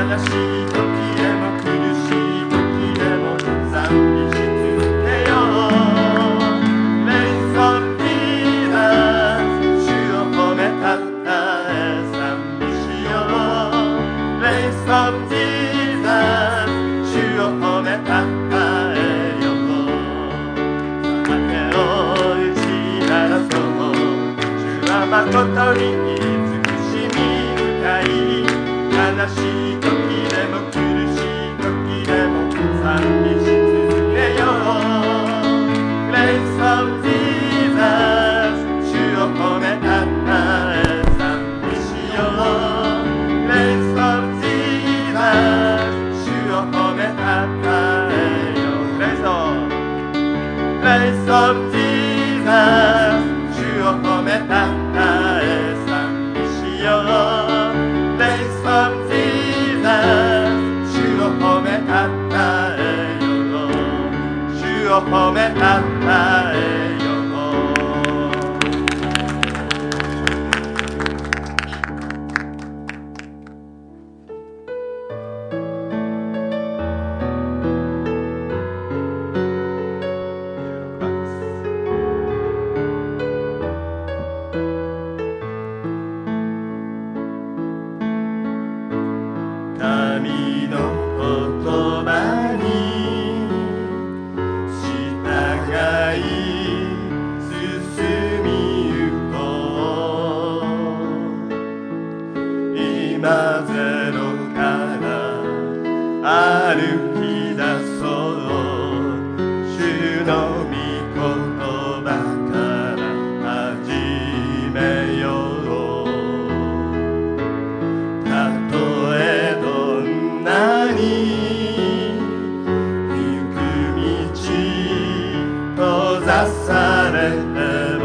しい時でも苦しい時でも賛美し続けよう。Praise on Jesus 主を褒めたたえ賛美しよう。Praise on Jesus 主を褒めたたえよう。さてを打ち鳴らそう。主は誠に慈しみ深い。悲しい時でも苦しい時でも賛美し続けよう。Praise on Jesus 主を褒めたたえ賛美しよう。Praise on Jesus 主を褒めたたえよう。Praise on Jesus 主を褒めたたえ賛美しよう。Praise on Jesus 主を褒めたたえよう。主を褒めたたえよう。神の言葉に従い進みゆこう。今ゼロから歩き出そう。主の御言葉から始めよう。たとえどんなに行く道閉ざされても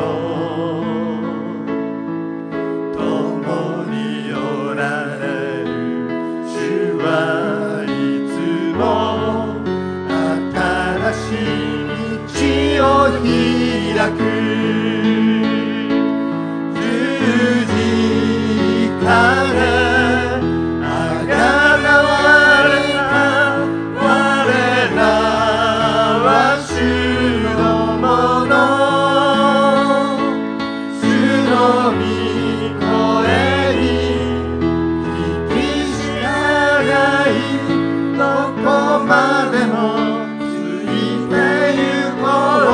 共におられる主はいつも新しい道を開く。十字架であがなわれた我らは主のもの。主の御声に聞き従いどこまでもついてゆこ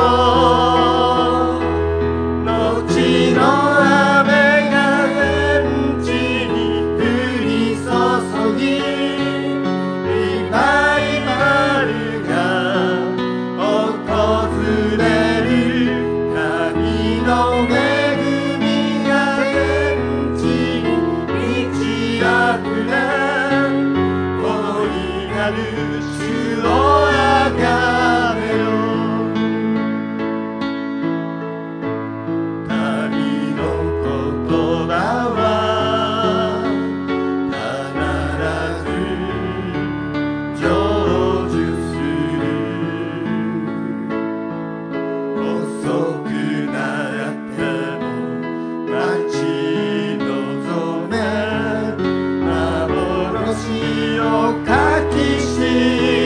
う。後の雨が天地に降り注ぎリバイバルが訪れる。神の恵みが天地に満ち溢れ大いなる主をあがめよ。神の言葉は必ず成就する。遅くなっても待ち望め幻を書き記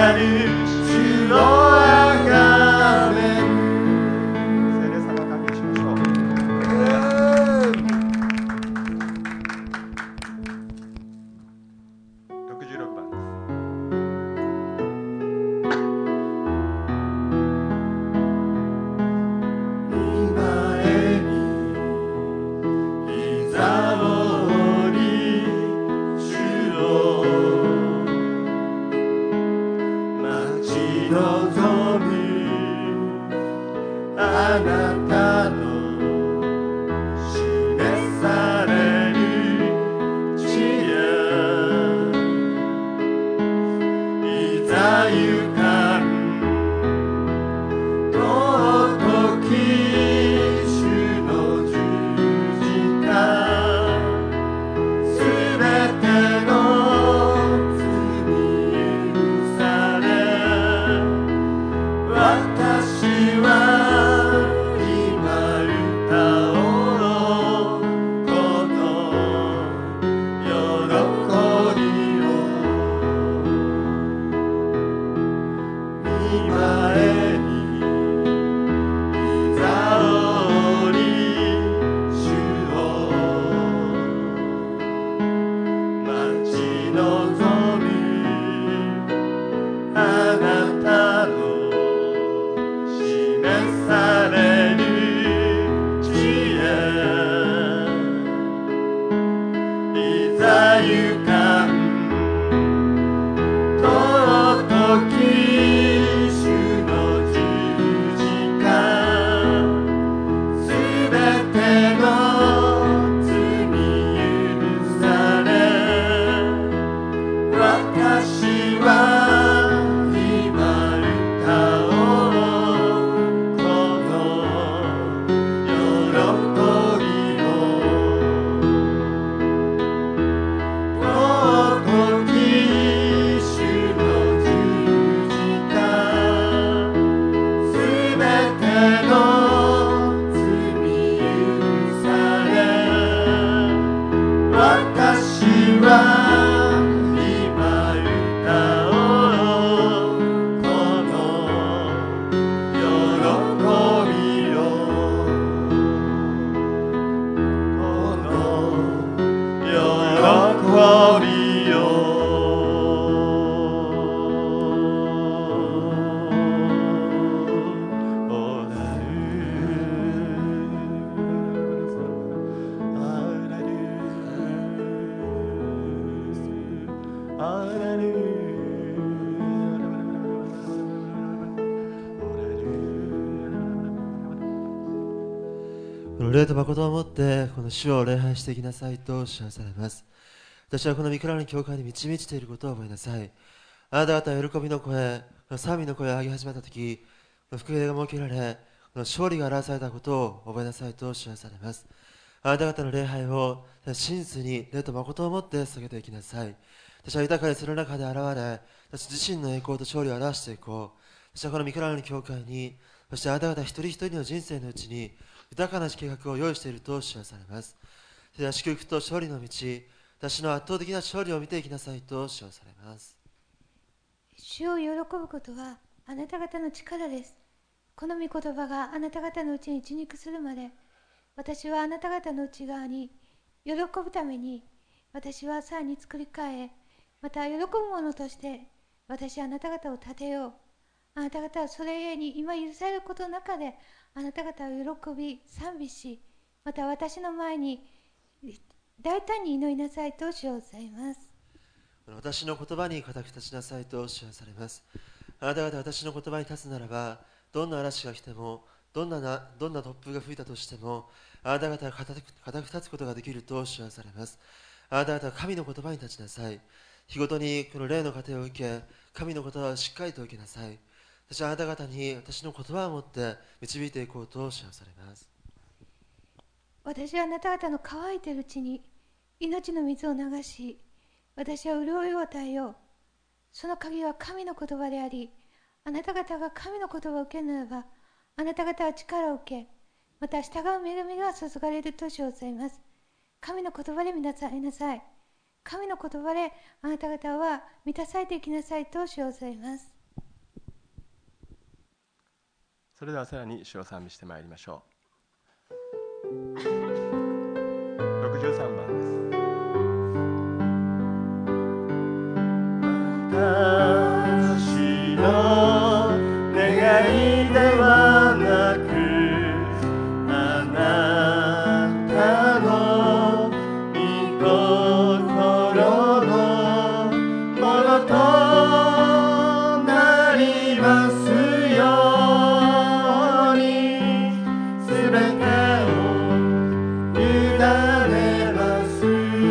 なる主をあがめる。聖霊様歓迎しましょう。66番です。御前に膝を折り主を待ち望むあなたの示される知恵いざゆかん尊き主の十字架すべての罪許され私は今歌おうこの喜びを御前に膝を折り主を待ち望むあなたの示される知恵いざゆかん尊き主の十字架すべての罪許され私は今歌おうこの喜びを尊き主の十字架すべての罪許され私は今歌おうこの喜びをこの喜びをおなるこの霊と誠をもってこの主を礼拝していきなさいと知らされます。私はこの御蔵の教会に満ち満ちていることを覚えなさい。あなた方は喜びの声、この賛美の声を上げ始めたとき、この福音が設けられ、この勝利が表されたことを覚えなさいと知らされます。あなた方の礼拝を真実に霊と誠をもって捧げていきなさい。私は豊かにする中で現れ、私自身の栄光と勝利を表していこう。私はこの御蔵の教会に、そしてあなた方一人一人の人生のうちに豊かな計画を用意していると知らされます。それでは祝福と勝利の道、私の圧倒的な勝利を見ていきなさいと知らされます。 主を喜ぶことはあなた方の力です。この御言葉があなた方のうちに受肉するまで、私はあなた方の内側に喜ぶために、私はさらに作り変え、また喜ぶものとして私はあなた方を立てよう。あなた方はそれゆえに今許されることの中であなた方を喜び賛美し、また私の前に大胆に祈りなさいと主を伝えます。 私の言葉に固く立ちなさいと知らされます。あなた方私の言葉に立つならば、どんな嵐が来ても、どんな突風が吹いたとしても、あなた方は固く立つことができると知らされます。あなた方は神の言葉に立ちなさい。日ごとにこの霊の糧を受け、神の言葉をしっかりと受けなさい。私はあなた方に私の言葉を持って導いていこうと知らされます。 私はあなた方の乾いているうちに命の水を流し、私は潤いを与えよう。その鍵は神の言葉であり、あなた方が神の言葉を受けるならば、あなた方は力を受け、また従う恵みが注がれると主を伝えます。神の言葉で満たされなさい。神の言葉であなた方は満たされていきなさいと主を伝えます。 それではさらに主を賛美してまいりましょう。63番です。 私の願いではなく、あなたの御心のものとなりますように、すべてを委ねます。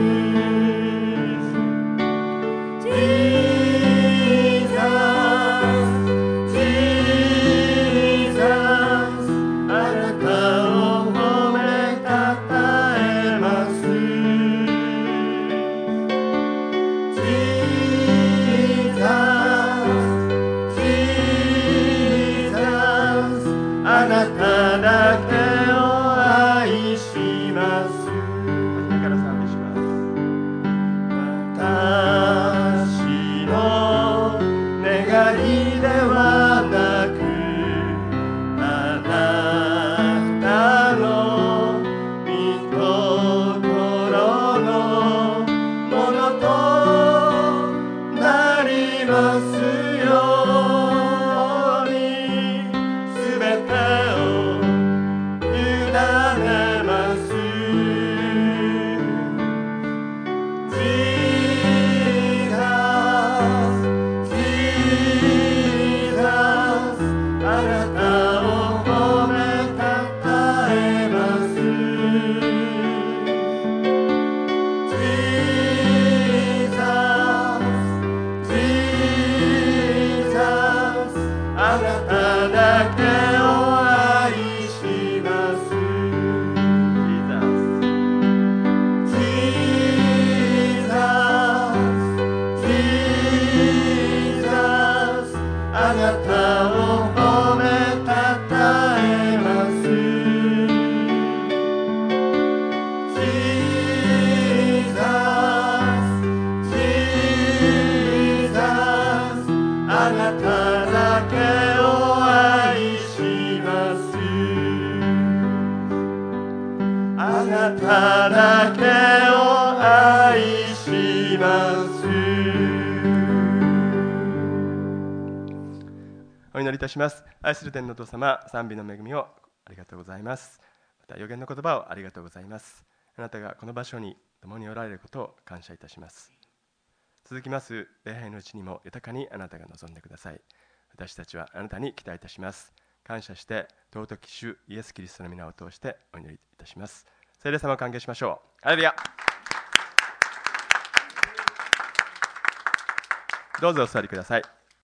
あなただけを愛します。 初めから賛美します。 私の願いではなく、あなたの御心のものとなりますように、すべてを委ねます。あなただけを愛します。あなたを褒めたたえます。あなただけを愛します。あなただけを愛します。 お祈りいたします。愛する天のお父様、賛美の恵みをありがとうございます。また予言の言葉をありがとうございます。あなたがこの場所に共におられることを感謝いたします。続きます礼拝のうちにも豊かにあなたが望んでください。私たちはあなたに期待いたします。感謝して尊き主イエス・キリストの皆を通してお祈りいたします。聖霊様を歓迎しましょう。ハレルヤ。どうぞお座りください。